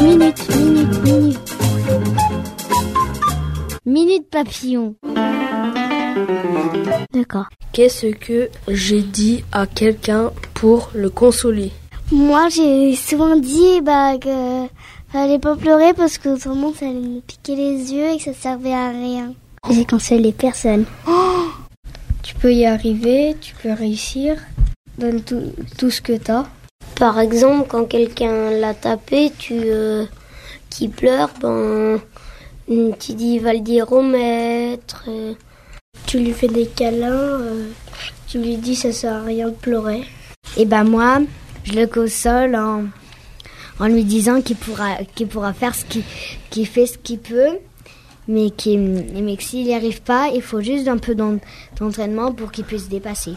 Minute papillon. D'accord. Qu'est-ce que j'ai dit à quelqu'un pour le consoler? Moi, j'ai souvent dit que fallait pas pleurer parce que autrement ça allait nous piquer les yeux et que ça servait à rien. J'ai consolé personne. Tu peux y arriver, tu peux réussir. Donne tout ce que t'as. Par exemple, quand quelqu'un l'a tapé, qui pleure, tu dis va le dire au maître. Tu lui fais des câlins, tu lui dis ça sert à rien de pleurer. Et moi, je le console en lui disant qu'il pourra faire qu'il fait ce qu'il peut, mais que s'il n'y arrive pas, il faut juste un peu d'entraînement pour qu'il puisse dépasser.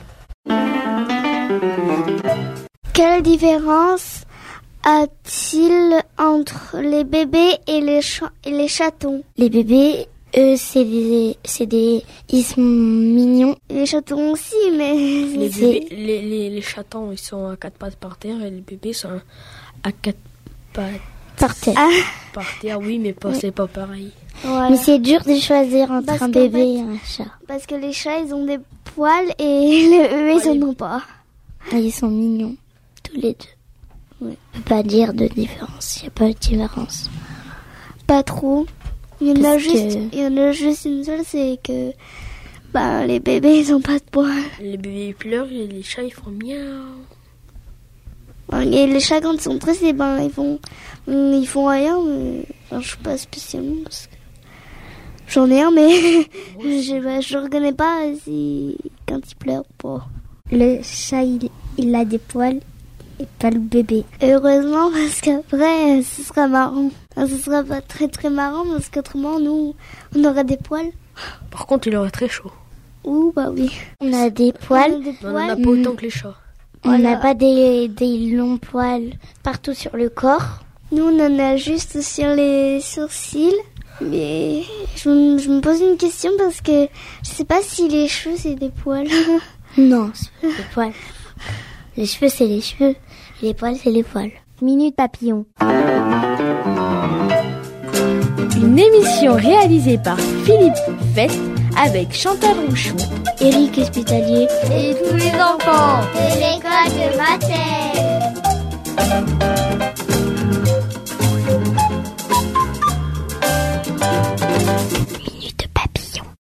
Quelle différence a-t-il entre les bébés et les chatons? Les bébés, eux, ils sont mignons. Les chatons aussi, mais... Les chatons, ils sont à 4 pattes par terre et les bébés sont à 4 pattes par terre. Par terre, oui, mais c'est pas pareil. Voilà. Mais c'est dur de choisir entre un bébé et un chat. Parce que les chats, ils ont des poils et les bébés, ils n'en ont pas. Ils sont mignons, tous les deux. Ouais. On peut pas dire de différence, il n'y a pas de différence. Pas trop. Il y en a juste une seule, c'est que les bébés, ils n'ont pas de poils. Les bébés ils pleurent et les chats, ils font miaou. Et les chats, quand ils sont stressés, ils font rien, mais je sais pas spécialement. Parce que j'en ai un, mais je reconnais pas quand il pleure ou pas. Le chat, il a des poils et pas le bébé. Heureusement, parce qu'après, ce sera marrant. Ce sera pas très très marrant, parce qu'autrement, nous, on aurait des poils. Par contre, il aurait très chaud. Ouh, oui. On a des poils. On n'en a pas autant que les chats. On n'a pas des longs poils partout sur le corps. Nous, on en a juste sur les sourcils. Mais je me pose une question parce que je sais pas si les cheveux, c'est des poils. Non, c'est pas des poils. Les cheveux, c'est les cheveux. Et les poils, c'est les poils. Minute papillon. Une émission réalisée par Philippe Fest avec Chantal Rouchou, Éric Hospitalier et tous les enfants de l'école de Mattel.